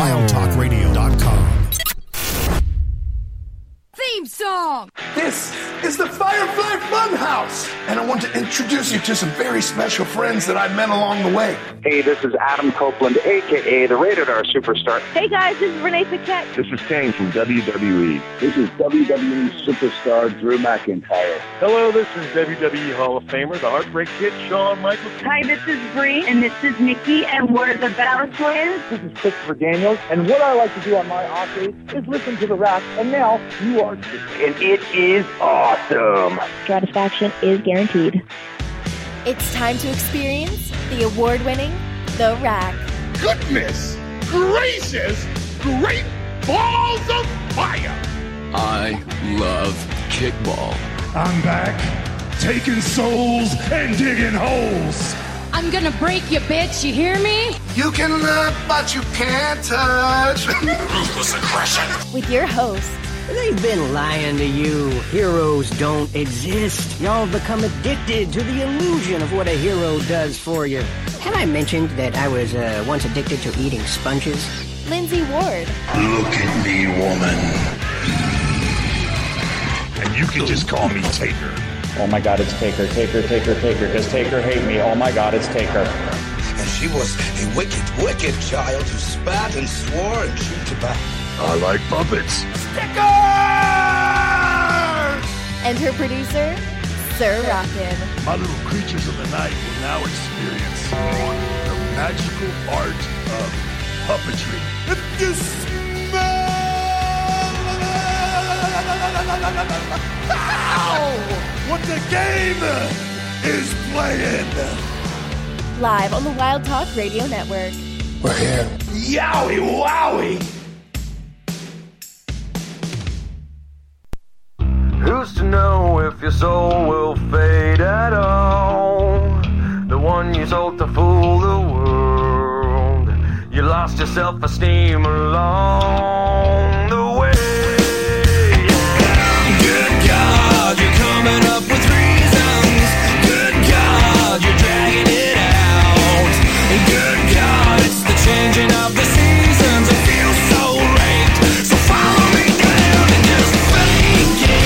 WildTalkRadio.com. Theme song! This is the Firefly Funhouse, and I want to introduce you to some very special friends that I met along the way. Hey, this is Adam Copeland, a.k.a. the Rated R Superstar. Hey guys, this is Renee Paquette. This is Kane from WWE. This is WWE Superstar Drew McIntyre. Hello, this is WWE Hall of Famer, the Heartbreak Kid, Shawn Michaels. Hi, this is Bree, and this is Nikki, and we're the Battle Twins. This is Christopher Daniels, and what I like to do on my off days is listen to The Rack, and now you are too. And it is awesome. Satisfaction is guaranteed. It's time to experience the award-winning The Rack. Goodness gracious, great balls of fire! I love kickball. I'm back, taking souls and digging holes. I'm gonna break you, bitch, you hear me? You can look, but you can't touch. Ruthless aggression. With your host, they've been lying to you. Heroes don't exist. Y'all become addicted to the illusion of what a hero does for you. Have I mentioned that I was once addicted to eating sponges? Lindsay Ward. Look at me, woman. And you can just call me Taker. Oh my God, it's Taker, Taker, Taker, Taker. Does Taker hate me? Oh my God, it's Taker. And she was a wicked, wicked child who spat and swore and chewed tobacco. I like puppets. Stickers! And her producer, Sir Rockin'. My little creatures of the night will now experience the magical art of puppetry. If you smell what the game is playing. Live on the Wild Talk Radio Network. We're here. Yowie wowie! Who's to know if your soul will fade at all? The one you sold to fool the world. You lost your self-esteem along the way. Good God, you're coming up with reasons. Good God, you're dragging it out. Good God, it's the changing of the seasons. It feels so raped. So follow me down and just fake it.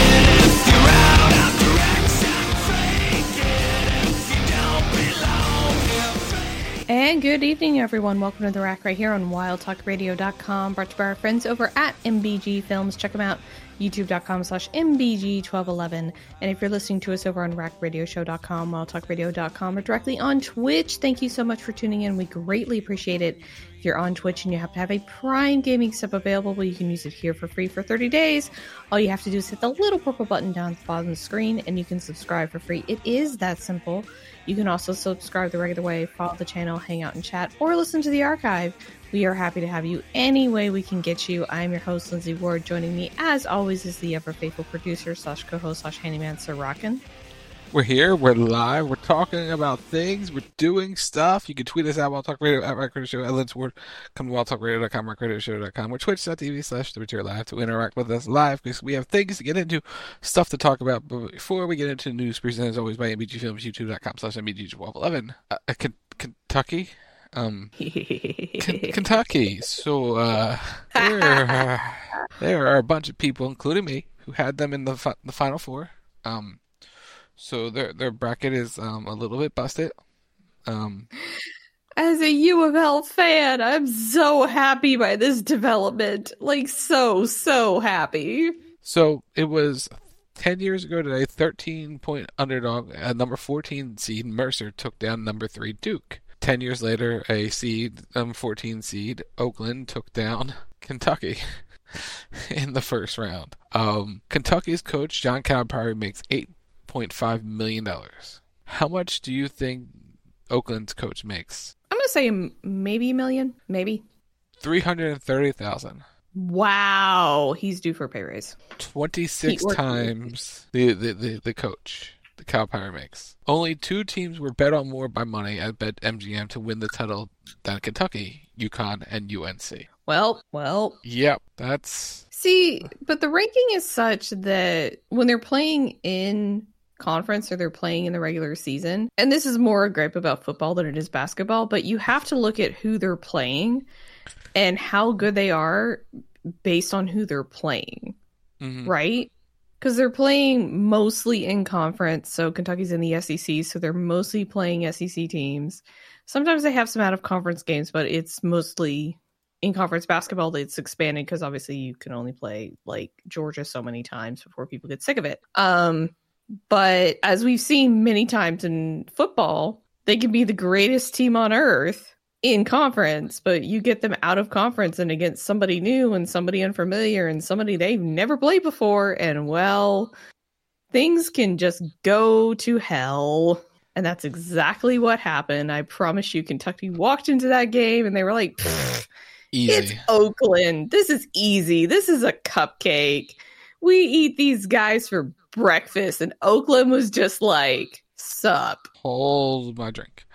And good evening, everyone. Welcome to The Rack right here on WildTalkRadio.com, brought to you by our friends over at MBG Films. Check them out, youtube.com/MBG1211. And if you're listening to us over on RackRadioshow.com, WildTalkRadio.com, or directly on Twitch, thank you so much for tuning in. We greatly appreciate it. If you're on Twitch and you have to have a Prime Gaming sub available, you can use it here for free for 30 days. All you have to do is hit the little purple button down at the bottom of the screen, and you can subscribe for free. It is that simple. You can also subscribe the regular way, follow the channel, hang out and chat, or listen to the archive. We are happy to have you any way we can get you. I'm your host, Lindsay Ward. Joining me, as always, is the ever-faithful producer / co-host / handyman, Sir Rockin'. We're here, we're live, we're talking about things, we're doing stuff. You can tweet us at Wild Talk Radio, at Rack Radio Show, at Lindsay Ward. Come to wildtalkradio.com, rackradioshow.com, or twitch.tv/TheReturn Live to interact with us live, because we have things to get into, stuff to talk about. But before we get into news, presented as always by MBG Films, youtube.com/MBG1211. Kentucky? Kentucky. So, there are a bunch of people, including me, who had them in the Final Four. So their bracket is a little bit busted. As a U of L fan, I'm so happy by this development. Like, so happy. So it was 10 years ago today, 13-point underdog, number 14 seed Mercer took down number 3 Duke. 10 years later, a seed, 14 seed Oakland took down Kentucky in the first round. Kentucky's coach, John Calipari, makes $8.5 million. How much do you think Oakland's coach makes? I'm going to say maybe $1 million. Maybe. $330,000. Wow. He's due for a pay raise. 26 times the coach, the Calipari makes. Only 2 teams were bet on more by money at BetMGM to win the title than Kentucky, UConn, and UNC. Well. Yep, that's... See, but the ranking is such that when they're playing in conference or they're playing in the regular season, and this is more a gripe about football than it is basketball, but you have to look at who they're playing. and how good they are based on who they're playing, right? Because they're playing mostly in conference. So Kentucky's in the SEC, so they're mostly playing SEC teams. Sometimes they have some out of conference games, but it's mostly in conference basketball. It's expanded because obviously you can only play like Georgia so many times before people get sick of it. But as we've seen many times in football, they can be the greatest team on earth in conference, but you get them out of conference and against somebody new and somebody unfamiliar and somebody they've never played before, and well, things can just go to hell. And that's exactly what happened. I promise you, Kentucky walked into that game and they were like, easy. It's Oakland. This is easy. This is a cupcake. We eat these guys for breakfast. And Oakland was just like, sup. Hold my drink.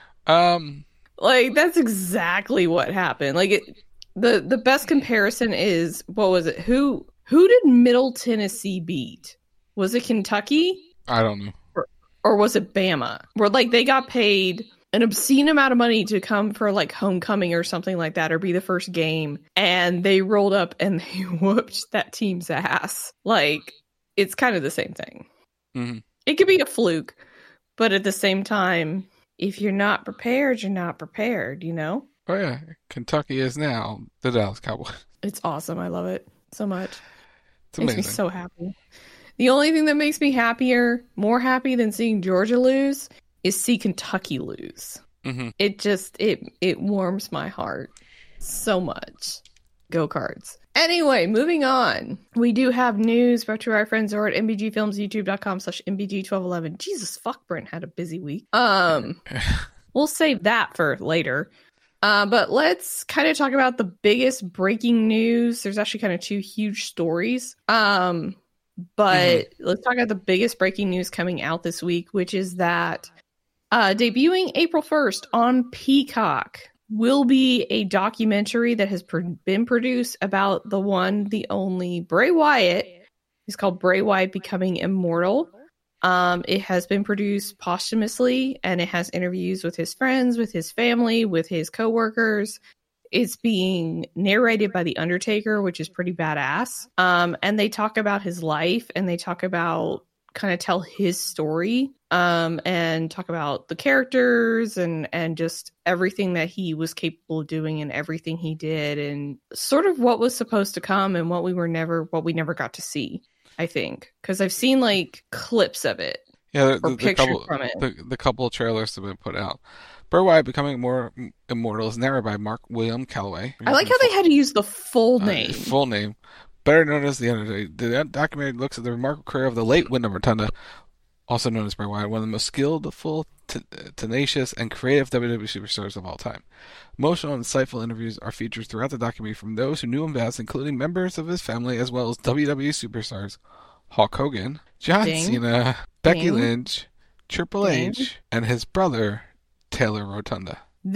Like, that's exactly what happened. Like, the best comparison is, what was it? Who did Middle Tennessee beat? Was it Kentucky? I don't know. Or was it Bama? Where, like, they got paid an obscene amount of money to come for, like, homecoming or something like that, or be the first game, and they rolled up and they whooped that team's ass. Like, it's kind of the same thing. Mm-hmm. It could be a fluke, but at the same time, if you're not prepared, you're not prepared, you know? Oh, yeah. Kentucky is now the Dallas Cowboys. It's awesome. I love it so much. It's amazing. Makes me so happy. The only thing that makes me more happy than seeing Georgia lose, is see Kentucky lose. Mm-hmm. It just, it warms my heart so much. Go Cards. Anyway, moving on. We do have news brought to our friends over at mbgfilms.youtube.com/mbg1211. Jesus fuck, Brent had a busy week. We'll save that for later. But let's kind of talk about the biggest breaking news. There's actually kind of two huge stories. But let's talk about the biggest breaking news coming out this week, which is that debuting April 1st on Peacock will be a documentary that has been produced about the one, the only Bray Wyatt. It's called Bray Wyatt Becoming Immortal. It has been produced posthumously, and it has interviews with his friends, with his family, with his coworkers. It's being narrated by The Undertaker, which is pretty badass. And they talk about his life, and they talk about kind of tell his story, and talk about the characters and just everything that he was capable of doing and everything he did, and sort of what was supposed to come and what we never got to see, I think. Because I've seen like clips of it. Yeah, or pictures from it. The couple of trailers have been put out. Bray Wyatt Becoming More Immortal is narrated by Mark William Calloway. I like how they had to use the full name. Full name. Better known as The Undertaker. The documentary looks at the remarkable career of the late Wyndham Rotunda, also known as Bray Wyatt, one of the most skillful, tenacious, and creative WWE superstars of all time. Emotional and insightful interviews are featured throughout the documentary from those who knew him best, including members of his family, as well as WWE superstars Hulk Hogan, John Cena, Becky Lynch, Triple H, and his brother, Taylor Rotunda.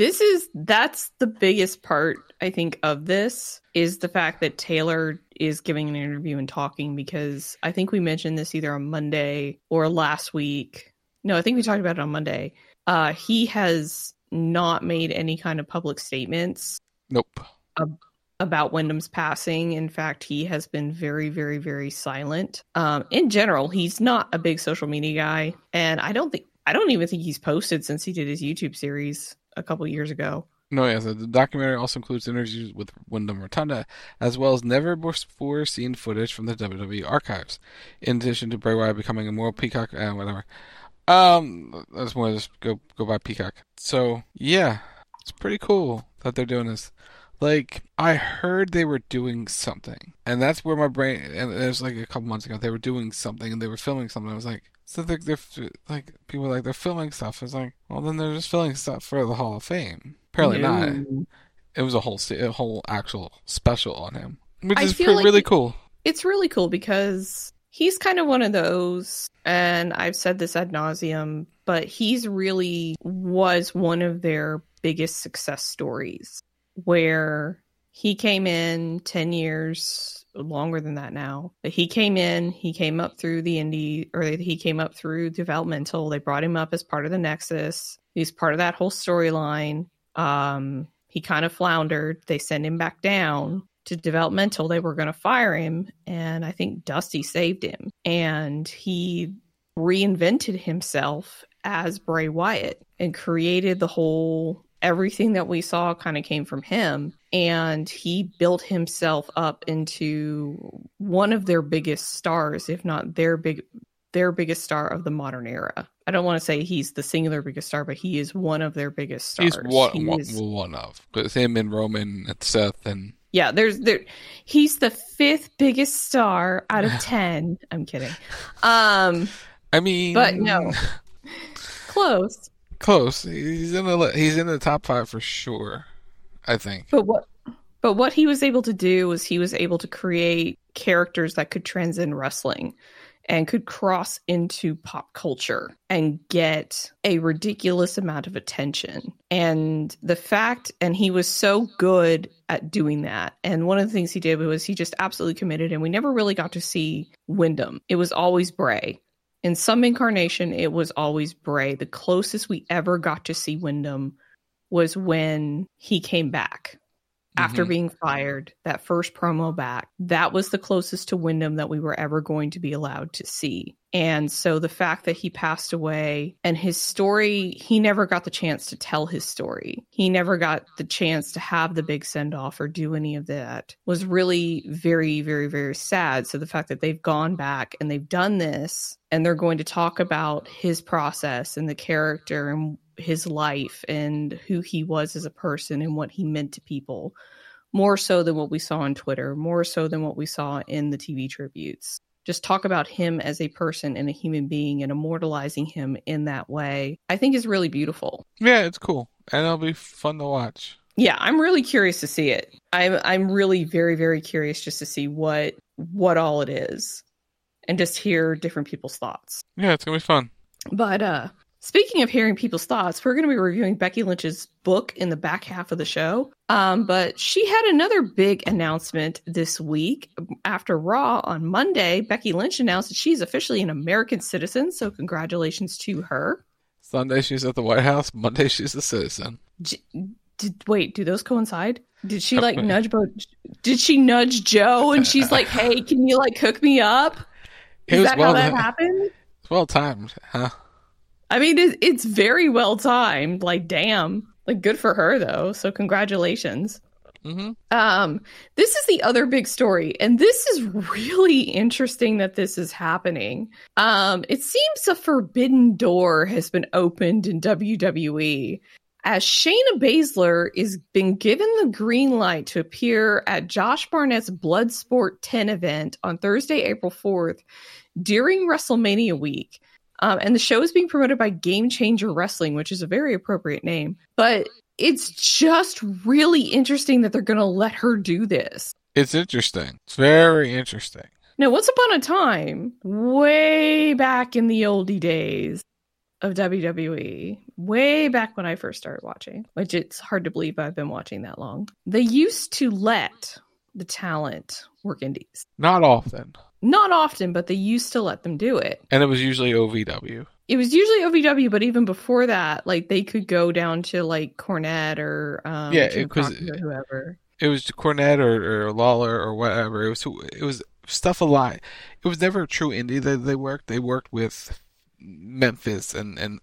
That's the biggest part, I think, of this, is the fact that Taylor is giving an interview and talking, because I think we mentioned this either on Monday or last week. No, I think we talked about it on Monday. He has not made any kind of public statements. Nope. About Wyndham's passing. In fact, he has been very, very, very silent. In general, he's not a big social media guy, and I don't even think he's posted since he did his YouTube series a couple years ago. No, yeah. So the documentary also includes interviews with Wyndham Rotunda, as well as never before seen footage from the WWE archives. In addition to Bray Wyatt Becoming Immortal, Peacock, whatever. That's more just go by Peacock. So yeah, it's pretty cool that they're doing this. Like, I heard they were doing something, and that's where my brain. And it was like a couple months ago, they were doing something and they were filming something. I was like, so they're like, people are like, they're filming stuff. It's like, well, then they're just filming stuff for the Hall of Fame. Apparently not. It was a whole actual special on him, which is really cool. It's really cool because he's kind of one of those, and I've said this ad nauseum, but he's really was one of their biggest success stories, where he came in 10 years, longer than that now. But he came up through the indie, or he came up through developmental. They brought him up as part of the Nexus. He's part of that whole storyline. He kind of floundered. They sent him back down to developmental. They were going to fire him, and I think Dusty saved him. And he reinvented himself as Bray Wyatt and created the whole, everything that we saw kind of came from him. And he built himself up into one of their biggest stars, if not their biggest star of the modern era. I don't want to say he's the singular biggest star, but he is one of their biggest stars. He's one of. Because him and Roman and Seth and... Yeah, he's the 5th biggest star out of 10. I'm kidding. I mean... But no. Close. He's in the top 5 for sure, I think. But what he was able to do was he was able to create characters that could transcend wrestling and could cross into pop culture and get a ridiculous amount of attention. And he was so good at doing that. And one of the things he did was he just absolutely committed, and we never really got to see Wyndham. It was always Bray. In some incarnation, it was always Bray. The closest we ever got to see Wyndham was when he came back. After being fired, that first promo back, that was the closest to Wyndham that we were ever going to be allowed to see. And so the fact that he passed away and his story, he never got the chance to tell his story. He never got the chance to have the big send-off or do any of that, was really very, very, very sad. So the fact that they've gone back and they've done this and they're going to talk about his process and the character and his life and who he was as a person and what he meant to people, more so than what we saw on Twitter, more so than what we saw in the TV tributes. Just talk about him as a person and a human being and immortalizing him in that way, I think is really beautiful. Yeah, it's cool. And it'll be fun to watch. Yeah, I'm really curious to see it. I'm really very, very curious just to see what all it is and just hear different people's thoughts. Yeah, it's going to be fun. But, speaking of hearing people's thoughts, we're going to be reviewing Becky Lynch's book in the back half of the show. But she had another big announcement this week. After Raw on Monday, Becky Lynch announced that she's officially an American citizen, so congratulations to her. Sunday she's at the White House, Monday she's a citizen. Wait, do those coincide? Did she Did she nudge Joe and she's like, hey, can you hook me up? Is that how that happened? It's well timed, huh? I mean, it's very well timed. Damn. Good for her, though. So congratulations. Mm-hmm. This is the other big story. And this is really interesting that this is happening. It seems a forbidden door has been opened in WWE as Shayna Baszler is been given the green light to appear at Josh Barnett's Bloodsport 10 event on Thursday, April 4th during WrestleMania week. And the show is being promoted by Game Changer Wrestling, which is a very appropriate name. But it's just really interesting that they're going to let her do this. It's interesting. It's very interesting. Now, once upon a time, way back in the oldie days of WWE, way back when I first started watching, which it's hard to believe I've been watching that long, they used to let the talent work indies. Not often. Not often, but they used to let them do it. And it was usually OVW. It was usually OVW, but even before that, they could go down to Cornette or Jim Crockett or whoever. It was Cornette or Lawler or whatever. It was stuff a lot. It was never a true indie that they worked. They worked with Memphis and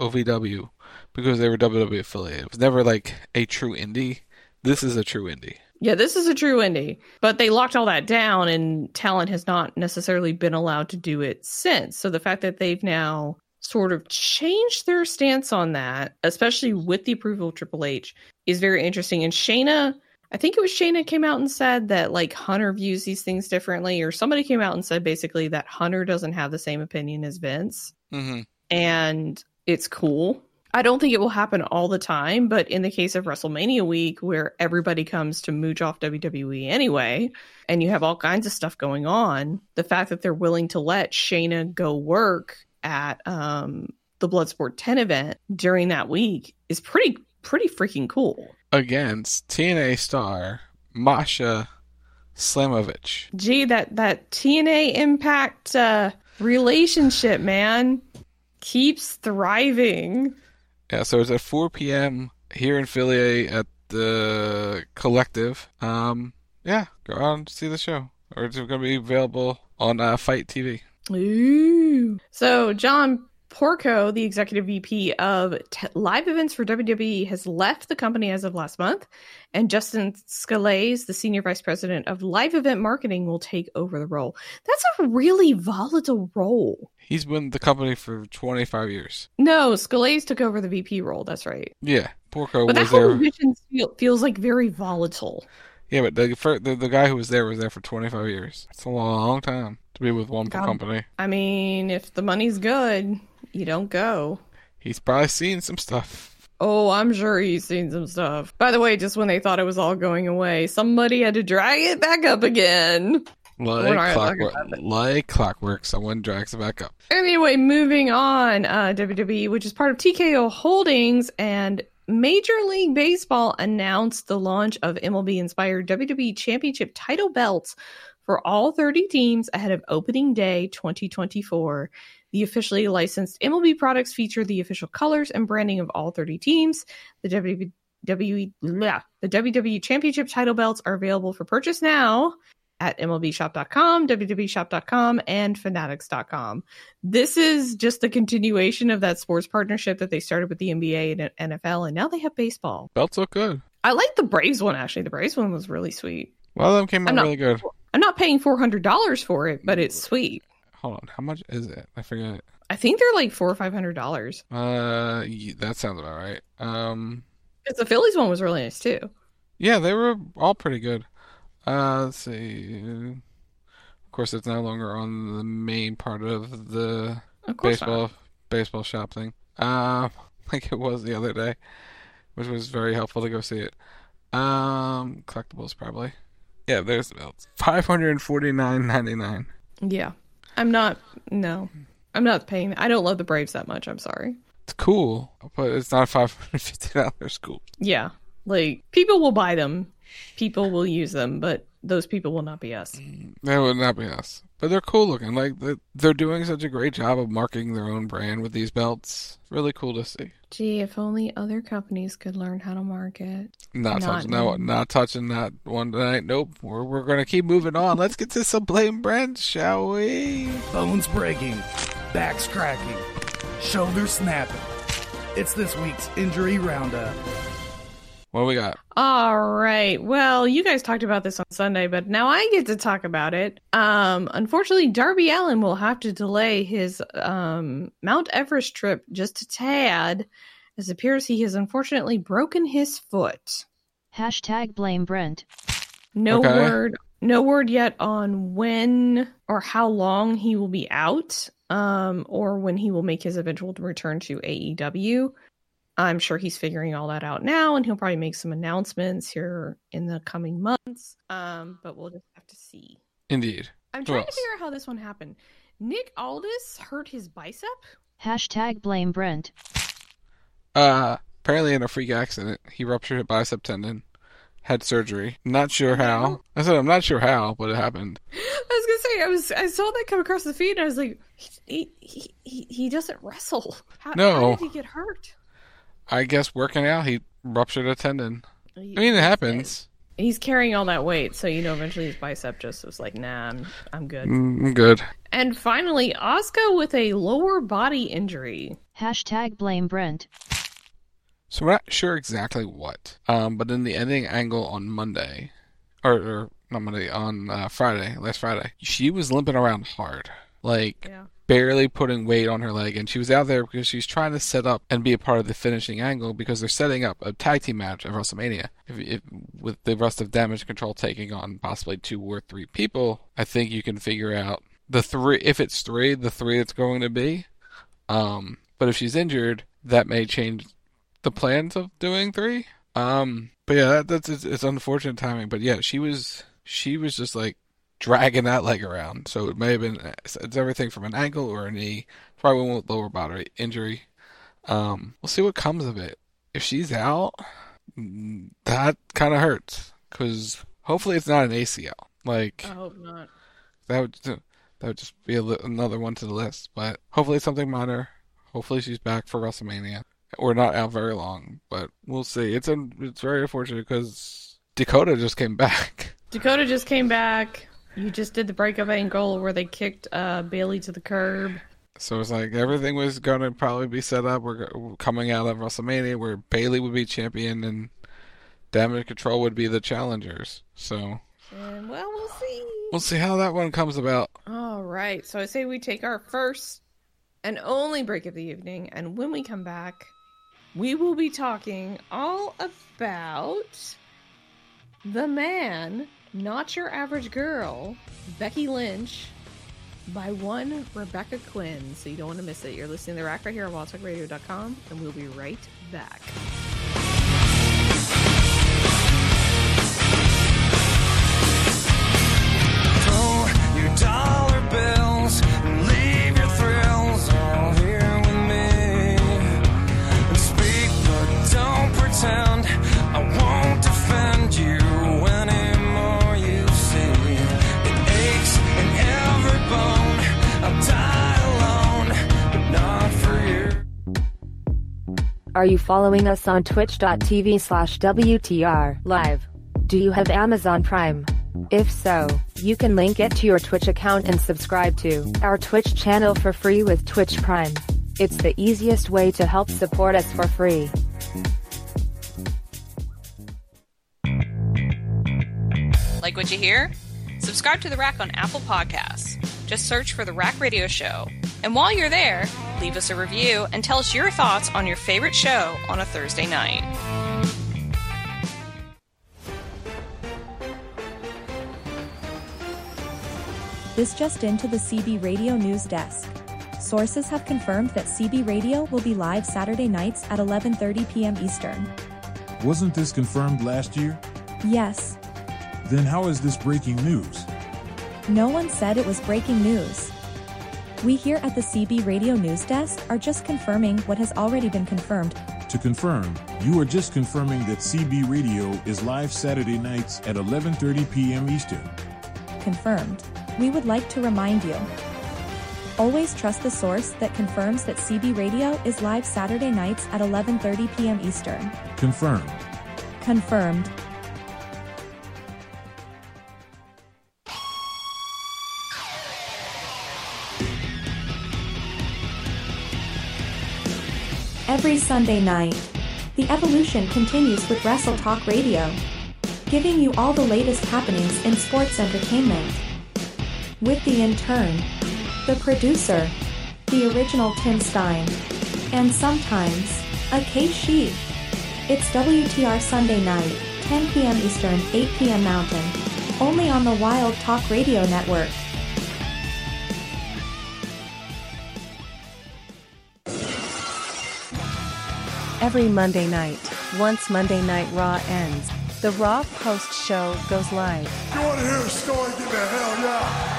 OVW because they were WWE affiliated. It was never a true indie. This is a true indie. Yeah, this is a true indie, but they locked all that down and talent has not necessarily been allowed to do it since. So the fact that they've now sort of changed their stance on that, especially with the approval of Triple H, is very interesting. And Shayna, I think it was Shayna came out and said that Hunter views these things differently, or somebody came out and said basically that Hunter doesn't have the same opinion as Vince. Mm-hmm. And it's cool. I don't think it will happen all the time, but in the case of WrestleMania week, where everybody comes to mooch off WWE anyway, and you have all kinds of stuff going on, the fact that they're willing to let Shayna go work at the Bloodsport 10 event during that week is pretty freaking cool. Against TNA star Masha Slamovich. Gee, that TNA Impact relationship, man, keeps thriving. Yeah, so it's at 4 p.m. here in Philly at the Collective. Yeah, go out and see the show. Or it's going to be available on Fight TV. Ooh. So, John Porco, the executive VP of live events for WWE, has left the company as of last month, and Justin Scalise, the senior vice president of live event marketing, will take over the role. That's a really volatile role. He's been with the company for 25 years. No, Scalise took over the VP role. That's right. Yeah, Porco but was that whole there. position feels like very volatile. Yeah, but the guy who was there for 25 years. It's a long time to be with one company. I mean, if the money's good, you don't go. He's probably seen some stuff. Oh, I'm sure he's seen some stuff. By the way, just when they thought it was all going away, somebody had to drag it back up again. Like clockwork, someone drags it back up. Anyway, moving on. WWE, which is part of TKO Holdings, and Major League Baseball announced the launch of MLB-inspired WWE Championship title belts for all 30 teams ahead of opening day 2024. The officially licensed MLB products feature the official colors and branding of all 30 teams. The WWE Championship title belts are available for purchase now at MLBshop.com, WWEshop.com, and Fanatics.com. This is just a continuation of that sports partnership that they started with the NBA and NFL, and now they have baseball. Belts look good. I like the Braves one, actually. The Braves one was really sweet. Well, them came out really good. I'm not paying $400 for it, but it's sweet. Hold on, how much is it? I forget. I think they're like $400 or $500. That sounds about right. Because the Phillies one was really nice too. Yeah, they were all pretty good. Let's see. Of course, it's no longer on the main part of the baseball shop thing. Like it was the other day, which was very helpful to go see it. Collectibles probably. Yeah, there's the belts. $549.99. Yeah, I'm not paying. I don't love the Braves that much. I'm sorry. It's cool, but it's not $550 cool. Yeah, like people will buy them. People will use them, but those people will not be us. They would not be us. But they're cool looking. Like they're doing such a great job of marketing their own brand with these belts. Really cool to see. Gee, if only other companies could learn how to market. Not touching that one tonight. Nope. We're gonna keep moving on. Let's get to some Blame Brent, shall we? Bones breaking, backs cracking, shoulders snapping. It's this week's injury roundup. What do we got? All right. Well, you guys talked about this on Sunday, but now I get to talk about it. Unfortunately, Darby Allin will have to delay his Mount Everest trip just a tad, as it appears he has unfortunately broken his foot. #blame Brent. No word yet on when or how long he will be out, or when he will make his eventual return to AEW. I'm sure he's figuring all that out now, and he'll probably make some announcements here in the coming months. But we'll just have to see. Indeed. I'm trying to figure out how this one happened. Nick Aldis hurt his bicep? #blame Brent. Apparently in a freak accident, he ruptured a bicep tendon, had surgery. Not sure how. I said I'm not sure how, but it happened. I was gonna say I saw that come across the feed, and I was like, he doesn't wrestle. How did he get hurt? I guess working out, he ruptured a tendon. I mean, it happens. He's carrying all that weight, so eventually his bicep just was like, nah, I'm good. I'm good. And finally, Asuka with a lower body injury. #blame Brent. So we're not sure exactly what. But in the ending angle on Monday, or not Monday, on last Friday, she was limping around hard. Barely putting weight on her leg, and she was out there because she's trying to set up and be a part of the finishing angle, because they're setting up a tag team match at WrestleMania. If with the rest of Damage Control taking on possibly 2 or 3 people, I think you can figure out the 3. If it's 3, the 3 it's going to be. But if she's injured, that may change the plans of doing 3. But yeah, it's unfortunate timing. But yeah, she was just like dragging that leg around, so it may have been, it's everything from an ankle or a knee, probably one with lower body injury. We'll see what comes of it. If she's out, that kind of hurts, because hopefully it's not an ACL. I hope not. That would just be another one to the list, but hopefully it's something minor. Hopefully she's back for WrestleMania, or not out very long. But we'll see. It's very unfortunate because Dakota just came back. Dakota just came back. You just did the breakup angle where they kicked Bayley to the curb. So it's like everything was going to probably be set up. We're coming out of WrestleMania where Bayley would be champion and Damage Control would be the challengers. So, and well, we'll see. We'll see how that one comes about. All right. So I say we take our first and only break of the evening, and when we come back, we will be talking all about The Man, Not Your Average Girl, Becky Lynch, by one Rebecca Quinn. So you don't want to miss it. You're listening to The Rack right here on WildTalkRadio.com, and we'll be right back. Throw your dollar bills and leave your thrills all here with me. And speak, but don't pretend. I won't defend you anymore, you see. It aches in every bone. I'll die alone, but not for you. Are you following us on twitch.tv/WTR live? Do you have Amazon Prime? If so, you can link it to your Twitch account and subscribe to our Twitch channel for free with Twitch Prime. It's the easiest way to help support us for free. Like what you hear? Subscribe to The Rack on Apple Podcasts. Just search for The Rack Radio Show. And while you're there, leave us a review and tell us your thoughts on your favorite show on a Thursday night. This just into the CB Radio News Desk. Sources have confirmed that CB Radio will be live Saturday nights at 11:30 p.m. Eastern. Wasn't this confirmed last year? Yes. Then how is this breaking news? No one said it was breaking news. We here at the CB Radio News Desk are just confirming what has already been confirmed. To confirm, you are just confirming that CB Radio is live Saturday nights at 11:30 p.m. Eastern. Confirmed. We would like to remind you. Always trust the source that confirms that CB Radio is live Saturday nights at 11:30 p.m. Eastern. Confirmed. Confirmed. Every Sunday night, the evolution continues with Wrestle Talk Radio, giving you all the latest happenings in sports entertainment. With the intern, the producer, the original Tim Stein, and sometimes, a K-Sheep. It's WTR Sunday night, 10 p.m. Eastern, 8 p.m. Mountain, only on the Wild Talk Radio Network. Every Monday night, once Monday Night Raw ends, the Raw Post Show goes live. You want to hear a story? Give me a hell yeah!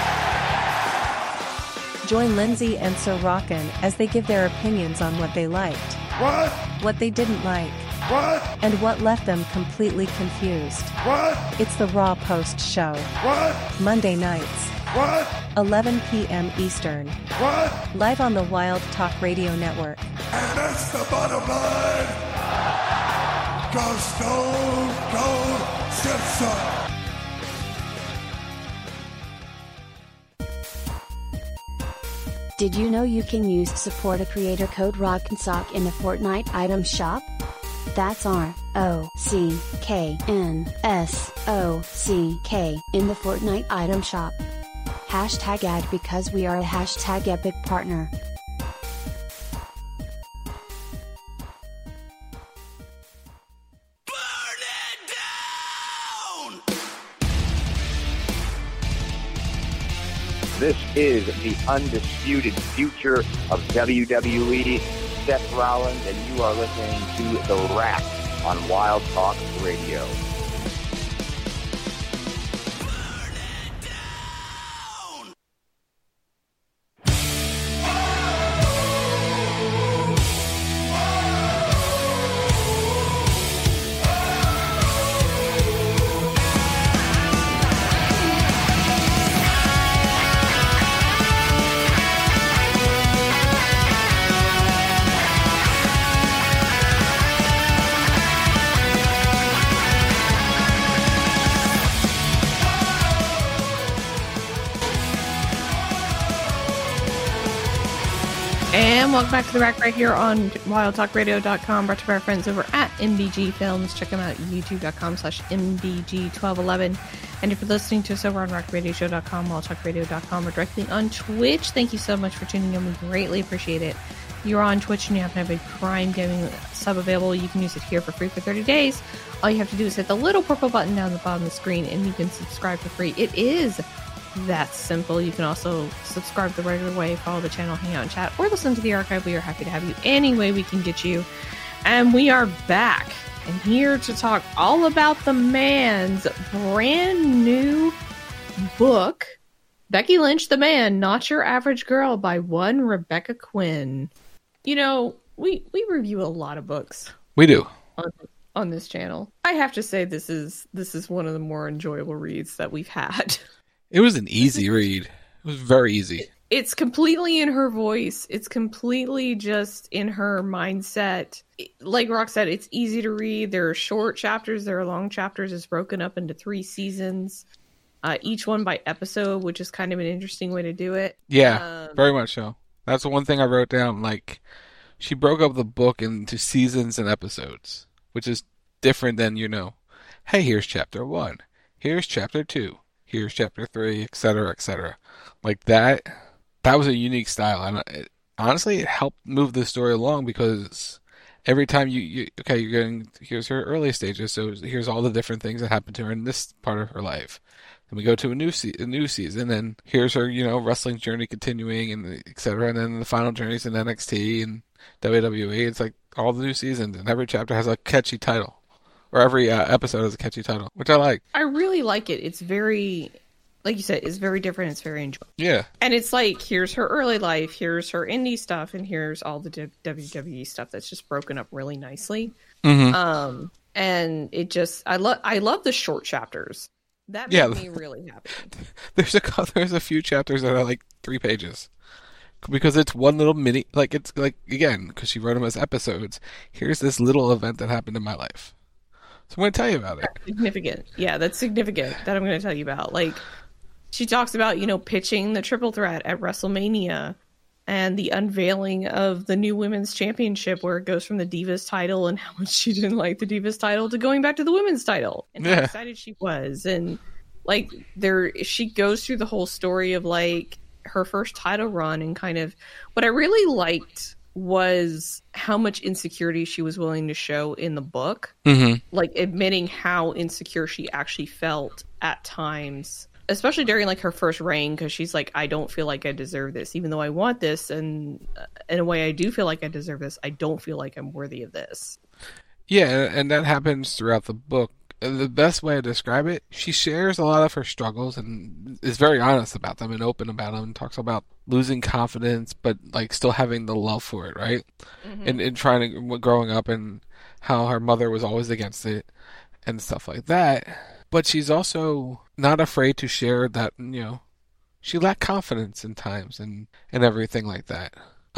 Join Lindsay and Sir Rockin' as they give their opinions on what they liked, what they didn't like, and what left them completely confused. It's the Raw Post Show. Monday nights, 11 p.m. Eastern. Live on the Wild Talk Radio Network. And that's the bottom line. Go Stone Cold Simpson. Did you know you can use Support a Creator code ROCK'n'SOCK in the Fortnite item shop? That's ROCKNSOCK in the Fortnite item shop. Hashtag ad because we are a hashtag epic partner. This is the undisputed future of WWE, Seth Rollins, and you are listening to The Rack on Wild Talk Radio. And welcome back to The Rack right here on wildtalkradio.com, brought to you by our friends over at MBG Films. Check them out at youtube.com/MBG1211. And if you're listening to us over on rackradioshow.com, wildtalkradio.com, or directly on Twitch, thank you so much for tuning in. We greatly appreciate it. If you're on Twitch and you happen to have a Prime Gaming sub available, you can use it here for free for 30 days. All you have to do is hit the little purple button down the bottom of the screen and you can subscribe for free. It is that simple. You can also subscribe the regular way, follow the channel, hang out and chat, or listen to the archive. We are happy to have you any way we can get you. And we are back and here to talk all about the man's brand new book, Becky Lynch, The Man, Not Your Average Girl, by one Rebecca Quinn. You know, we review a lot of books. We do. On this channel. I have to say this is one of the more enjoyable reads that we've had. It was an easy read. It was very easy. It's completely in her voice. It's completely just in her mindset. Like Rock said, it's easy to read. There are short chapters. There are long chapters. It's broken up into 3 seasons. Each one by episode, which is kind of an interesting way to do it. Yeah, very much so. That's the one thing I wrote down. Like, she broke up the book into seasons and episodes, which is different than, hey, here's chapter 1. Here's chapter 2. Here's chapter 3, etc., etc. Like that was a unique style, and honestly, it helped move the story along because every time you're going, here's her early stages, so here's all the different things that happened to her in this part of her life. Then we go to a new season, and here's her, wrestling journey continuing, and etc. And then the final journeys in NXT and WWE. It's like all the new seasons, and every chapter has a catchy title. Or every episode has a catchy title, which I like. I really like it. It's very, like you said, it's very different. It's very enjoyable. Yeah. And it's like, here's her early life, here's her indie stuff, and here's all the WWE stuff that's just broken up really nicely. Mm-hmm. And it just, I love the short chapters. That made me really happy. There's a few chapters that are like 3 pages. Because it's one little mini, like it's like, again, because she wrote them as episodes, here's this little event that happened in my life. So I'm going to tell you about it. That's significant. Yeah, that's significant that I'm going to tell you about. Like, she talks about, pitching the triple threat at WrestleMania and the unveiling of the new women's championship where it goes from the Divas title and how much she didn't like the Divas title to going back to the women's title and how excited she was. And, like, she goes through the whole story of, like, her first title run and kind of what I really liked was how much insecurity she was willing to show in the book. Mm-hmm. Like admitting how insecure she actually felt at times, especially during like her first reign, because she's like, I don't feel like I deserve this, even though I want this, and in a way I do feel like I deserve this. I don't feel like I'm worthy of this. Yeah, and that happens throughout the book. The best way to describe it, she shares a lot of her struggles and is very honest about them and open about them and talks about losing confidence but like still having the love for it, right? Mm-hmm. And trying to, growing up, and how her mother was always against it and stuff like that. But she's also not afraid to share that, she lacked confidence in times and everything like that.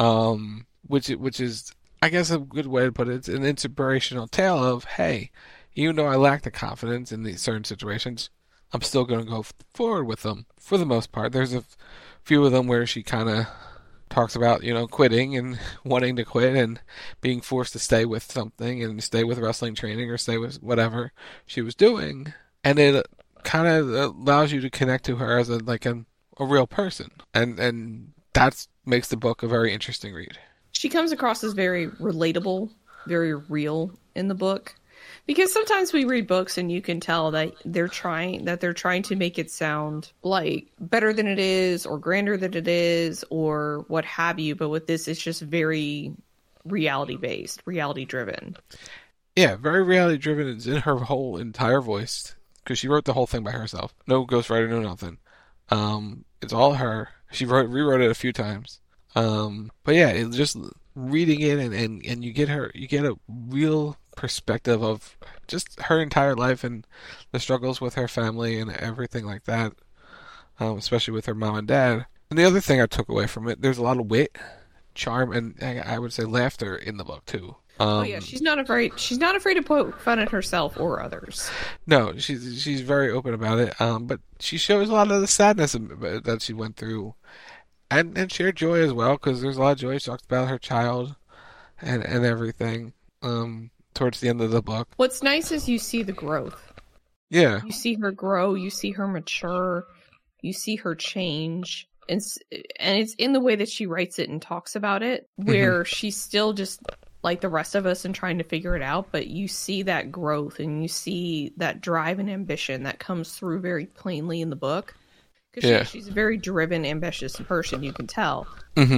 Which is, I guess, a good way to put it. It's an inspirational tale of, hey, even though I lack the confidence in these certain situations, I'm still going to go forward with them for the most part. There's a few of them where she kind of talks about, quitting and wanting to quit and being forced to stay with something and stay with wrestling training or stay with whatever she was doing. And it kind of allows you to connect to her as a real person. And that makes the book a very interesting read. She comes across as very relatable, very real in the book. Because sometimes we read books and you can tell that they're trying to make it sound like better than it is or grander than it is or what have you. But with this, it's just very reality-based, reality-driven. Yeah, very reality-driven. It's in her whole entire voice because she wrote the whole thing by herself. No ghostwriter, no nothing. It's all her. She rewrote it a few times. But yeah, it's just reading it and you get a real perspective of just her entire life and the struggles with her family and everything like that, especially with her mom and dad. And the other thing I took away from it, there's a lot of wit, charm, and I would say laughter in the book too. She's not afraid to poke fun at herself or others. No, she's very open about it. But she shows a lot of the sadness that she went through and shared joy as well, because there's a lot of joy. She talks about her child and everything towards the end of the book. What's nice is you see the growth. Yeah. You see her grow, you see her mature, you see her change. And it's in the way that she writes it and talks about it, where she's still just like the rest of us and trying to figure it out, but you see that growth and you see that drive and ambition that comes through very plainly in the book. Because she's a very driven, ambitious person, you can tell.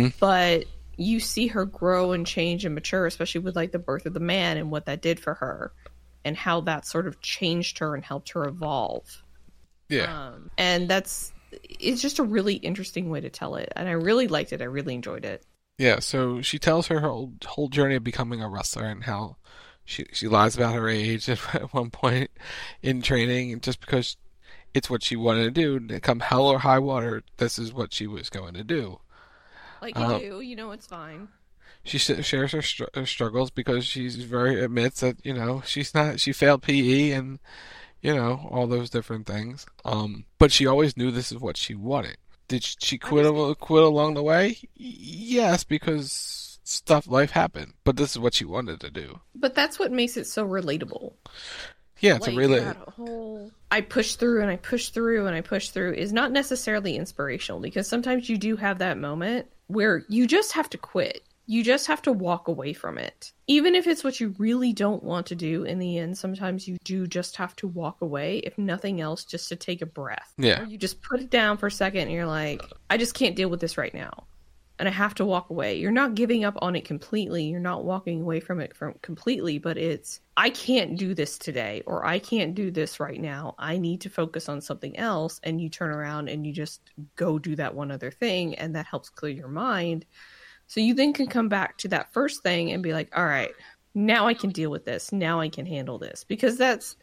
But you see her grow and change and mature, especially with like the birth of the man and what that did for her and how that sort of changed her and helped her evolve. Yeah. And it's just a really interesting way to tell it. And I really liked it. I really enjoyed it. Yeah, so she tells her whole journey of becoming a wrestler and how she lies about her age at one point in training, just because it's what she wanted to do. Come hell or high water, this is what she was going to do. Like you know, it's fine. She shares her struggles because she admits that, you know, she failed PE and, you know, all those different things. But she always knew this is what she wanted. Did she quit along the way? Yes, because life happened. But this is what she wanted to do. But that's what makes it so relatable. Yeah, it's that whole I push through and I push through and I push through is not necessarily inspirational, because sometimes you do have that moment where you just have to quit. You just have to walk away from it. Even if it's what you really don't want to do, in the end, sometimes you do just have to walk away, if nothing else, just to take a breath. Yeah. Or you just put it down for a second and you're like, I just can't deal with this right now. And I have to walk away. You're not giving up on it completely. You're not walking away from it completely, but it's, I can't do this today, or I can't do this right now. I need to focus on something else. And you turn around and you just go do that one other thing, and that helps clear your mind. So you then can come back to that first thing and be like, all right, now I can deal with this. Now I can handle this. Because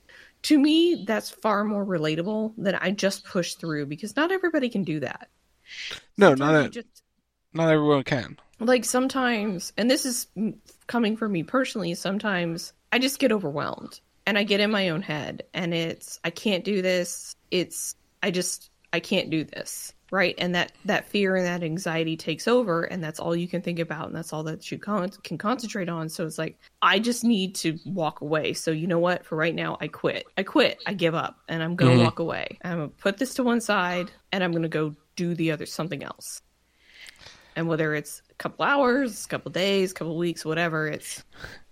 to me, that's far more relatable than I just push through, because not everybody can do that. No, not everyone can. Like sometimes, and this is coming from me personally, sometimes I just get overwhelmed and I get in my own head and it's, I can't do this. I can't do this. Right. And that fear and that anxiety takes over, and that's all you can think about. And that's all that you can concentrate on. So it's like, I just need to walk away. So you know what? For right now, I quit. I give up, and I'm going to walk away. I'm going to put this to one side, and I'm going to go do something else. And whether it's a couple hours, a couple days, a couple weeks, whatever, it's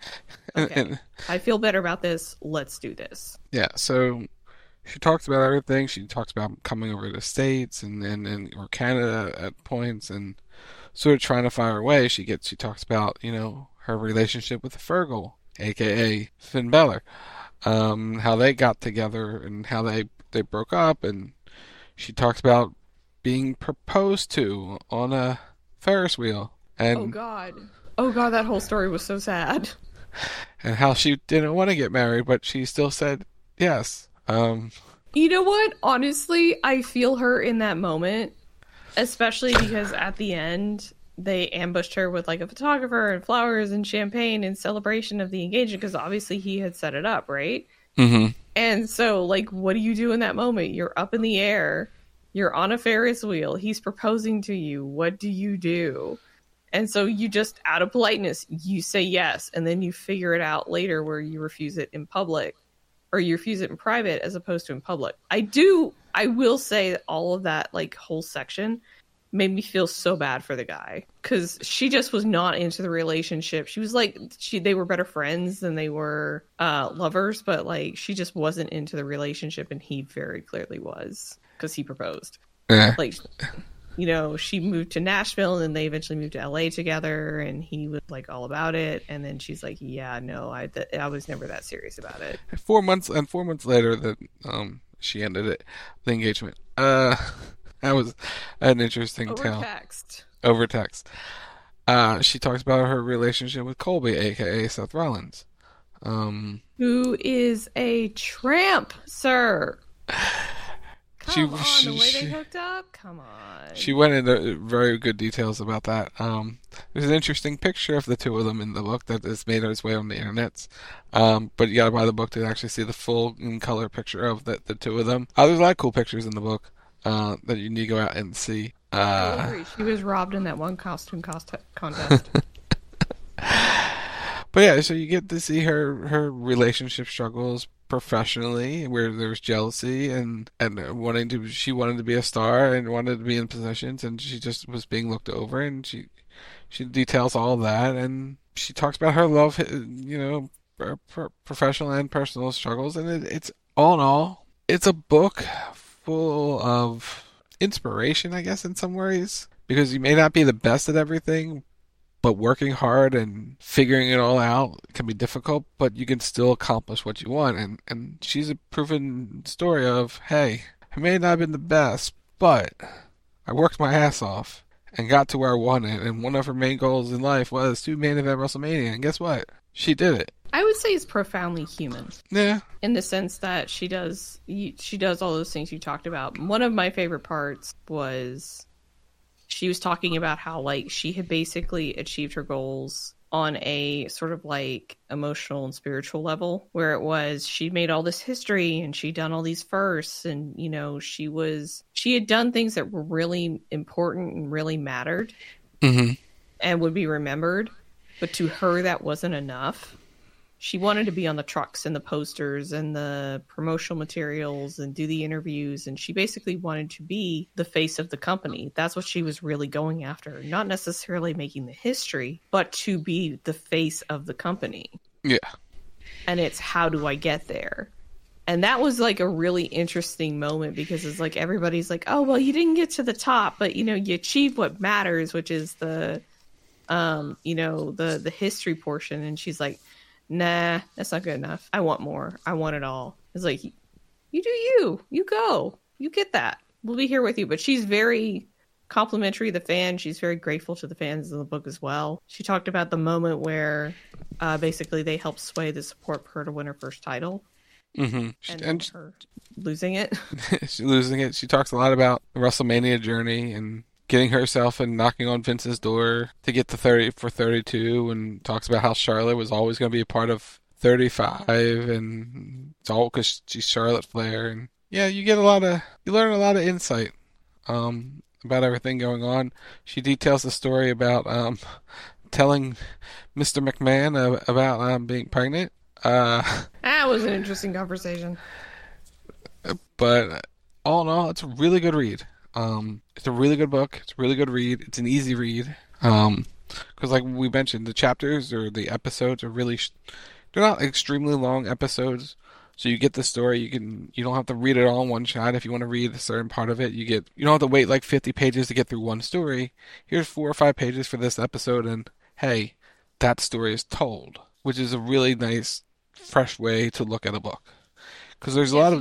okay. I feel better about this. Let's do this. Yeah. So she talks about everything. She talks about coming over to the States or Canada at points, and sort of trying to find her way. She talks about, you know, her relationship with Fergal, aka Finn Balor, how they got together and how they broke up, and she talks about being proposed to on a Ferris wheel. And oh god, that whole story was so sad. And how she didn't want to get married, but she still said yes. You know what? Honestly, I feel her in that moment, especially because at the end they ambushed her with like a photographer and flowers and champagne in celebration of the engagement, because obviously he had set it up, right? And so, like, what do you do in that moment? You're up in the air, you're on a Ferris wheel, he's proposing to you. What do you do? And so you just, out of politeness, you say yes, and then you figure it out later where you refuse it in public. Or you refuse it in private as opposed to in public. I will say that all of that, like, whole section made me feel so bad for the guy. Because she just was not into the relationship. She was like, they were better friends than they were lovers. But, like, she just wasn't into the relationship. And he very clearly was. Because he proposed. Yeah. Like, you know, she moved to Nashville and then they eventually moved to LA together, and he was like all about it. And then she's like, yeah, no, I was never that serious about it. 4 months later that she ended the engagement. That was an interesting tale. Over text. She talks about her relationship with Colby, aka Seth Rollins. Who is a tramp, sir. The way they hooked up? Come on. She went into very good details about that. There's an interesting picture of the two of them in the book that has made its way on the internet. But you gotta buy the book to actually see the full in color picture of the two of them. There's a lot of cool pictures in the book. that you need to go out and see. I agree. She was robbed in that one costume contest. But yeah, so you get to see her relationship struggles professionally, where there's jealousy and she wanted to be a star and wanted to be in positions, and she just was being looked over, and she details all that, and she talks about her love, professional and personal struggles, and it's all in all, it's a book full of inspiration, I guess, in some ways, because you may not be the best at everything, but working hard and figuring it all out can be difficult, but you can still accomplish what you want. And she's a proven story of, hey, I may not have been the best, but I worked my ass off and got to where I wanted. And one of her main goals in life was to main event WrestleMania. And guess what? She did it. I would say it's profoundly human. Yeah. In the sense that she does all those things you talked about. One of my favorite parts was she was talking about how, like, she had basically achieved her goals on a sort of like emotional and spiritual level, where it was she made all this history and she'd done all these firsts, and she had done things that were really important and really mattered and would be remembered, but to her that wasn't enough. She wanted to be on the trucks and the posters and the promotional materials and do the interviews. And she basically wanted to be the face of the company. That's what she was really going after. Not necessarily making the history, but to be the face of the company. Yeah. And it's, how do I get there? And that was like a really interesting moment, because it's like everybody's like, oh, well, you didn't get to the top, but, you achieved what matters, which is the history portion. And she's like, nah, that's not good enough. I want more. I want it all. It's like, you do you. You go. You get that. We'll be here with you. But she's very complimentary to the fans. She's very grateful to the fans in the book as well. She talked about the moment where basically they helped sway the support for her to win her first title. Mm-hmm. And her losing it. She's losing it. She talks a lot about the WrestleMania journey and getting herself and knocking on Vince's door to get to 30 for 32, and talks about how Charlotte was always going to be a part of 35, and it's all because she's Charlotte Flair. And yeah, you learn a lot of insight about everything going on. She details the story about telling Mr. McMahon about being pregnant. That was an interesting conversation. But all in all, it's a really good read. It's a really good book. It's a really good read. It's an easy read. Because like we mentioned, the chapters or the episodes are really, they're not extremely long episodes. So you get the story. You don't have to read it all in one shot. If you want to read a certain part of it, you don't have to wait like 50 pages to get through one story. Here's 4 or 5 pages for this episode, and hey, that story is told, which is a really nice, fresh way to look at a book. Because there's a lot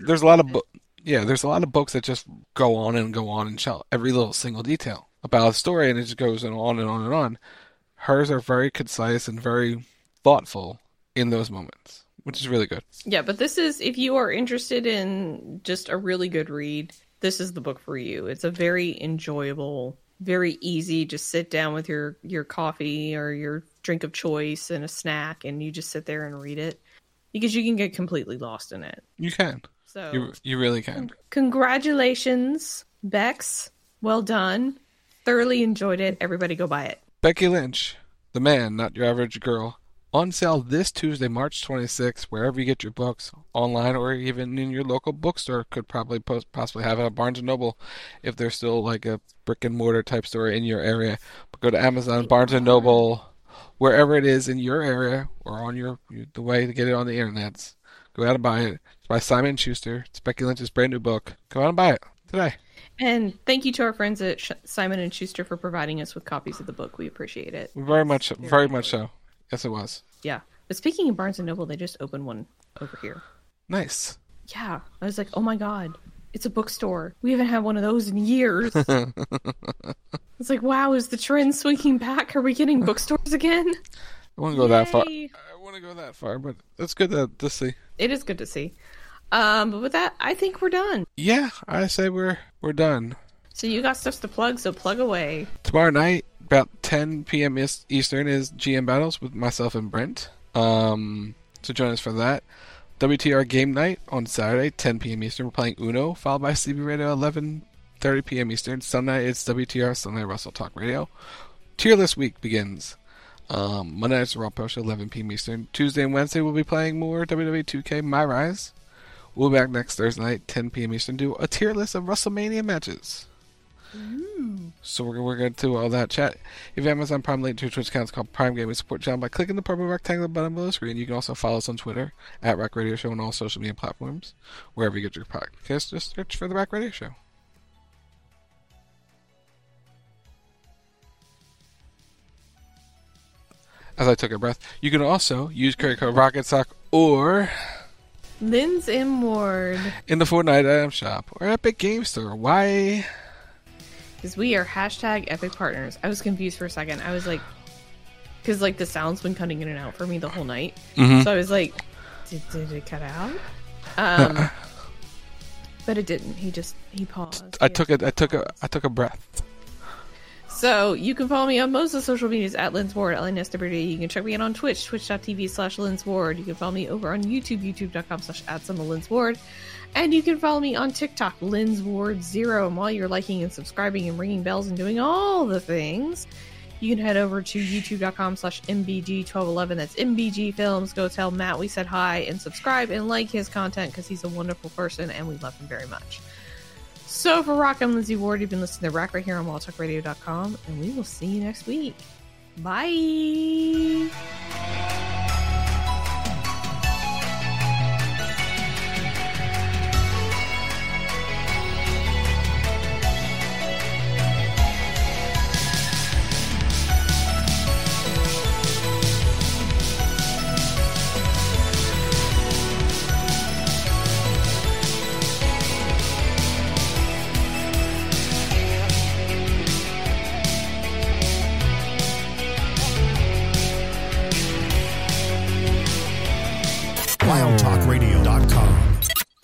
of books that just go on and tell every little single detail about a story, and it just goes on and on and on. Hers are very concise and very thoughtful in those moments, which is really good. Yeah, but this is, if you are interested in just a really good read, this is the book for you. It's a very enjoyable, very easy, just sit down with your coffee or your drink of choice and a snack, and you just sit there and read it, because you can get completely lost in it. You can. So you really can. Congratulations, Bex. Well done. Thoroughly enjoyed it. Everybody go buy it. Becky Lynch, The Man, Not Your Average Girl. On sale this Tuesday, March 26th, wherever you get your books, online or even in your local bookstore. Could probably possibly have it at Barnes & Noble if there's still like a brick and mortar type store in your area. But go to Amazon, Barnes & Noble, wherever it is in your area, or on the way to get it on the internet. Go out and buy it. It's by Simon & Schuster. It's Becky Lynch's brand new book. Go out and buy it today. And thank you to our friends at Simon & Schuster for providing us with copies of the book. We appreciate it. Very much so. Yes, it was. Yeah. But speaking of Barnes & Noble, they just opened one over here. Nice. Yeah. I was like, oh my God, it's a bookstore. We haven't had one of those in years. It's like, wow, is the trend swinging back? Are we getting bookstores again? I wouldn't go that far. I wouldn't go that far, but it's good to see. It is good to see. But with that, I think we're done. Yeah, I say we're done. So you got stuff to plug, so plug away. Tomorrow night, about 10 p.m. Eastern, is GM Battles with myself and Brent. So join us for that. WTR Game Night on Saturday, 10 p.m. Eastern. We're playing Uno, followed by CB Radio, 11:30 p.m. Eastern. Sunday, it's WTR, Sunday Wrestle Talk Radio. Tier List Week begins. Monday night's Raw Post Show, 11 p.m. Eastern. Tuesday and Wednesday, we'll be playing more WWE 2K My Rise. We'll be back next Thursday night, 10 p.m. Eastern, do a tier list of WrestleMania matches. So we're going to do all that chat. If you have Amazon Prime, link to your Twitch account, it's called Prime Gaming Support Channel by clicking the purple rectangular button below the screen. You can also follow us on Twitter at Rack Radio Show on all social media platforms. Wherever you get your podcast, just search for the Rack Radio Show. As I took a breath, you can also use credit code RocketSock or Lynn's M. Ward in the Fortnite item shop or Epic Game Store. Why? Because we are hashtag Epic Partners. I was confused for a second. I was like, because like the sound's been cutting in and out for me the whole night. So I was like, did it cut out? But it didn't. He paused. I took a breath. So you can follow me on most of the social medias at Lynn's Ward, LNSWD. You can check me out on Twitch, twitch.tv/Lynn's Ward. You can follow me over on YouTube, youtube.com/@Lynn's And you can follow me on TikTok, Lynn's Ward 0. And while you're liking and subscribing and ringing bells and doing all the things, you can head over to youtube.com/MBG1211. That's MBG Films. Go tell Matt we said hi and subscribe and like his content because he's a wonderful person and we love him very much. So for Rock, I'm Lindsay Ward. You've been listening to Rack right here on WildTalkRadio.com, and we will see you next week. Bye! WildTalkRadio.com.